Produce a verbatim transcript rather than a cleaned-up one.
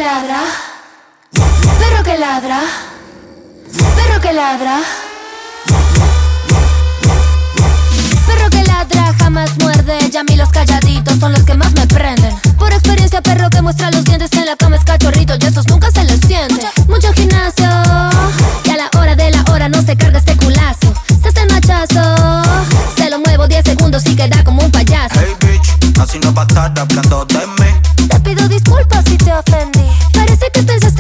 ladra, perro que ladra, perro que ladra, perro que ladra jamás muerde. Y a mí los calladitos son los que más me prenden. Por experiencia, perro que muestra los dientes en la cama es cachorrito y esos nunca se les siente. Mucho gimnasio y a la hora de la hora no se carga este culazo. Se hace el machazo, se lo muevo diez segundos y queda como un payaso. Hey bitch, así no va a estar hablando de mí. Te pido disculpas si te ofendí. Parece que pensas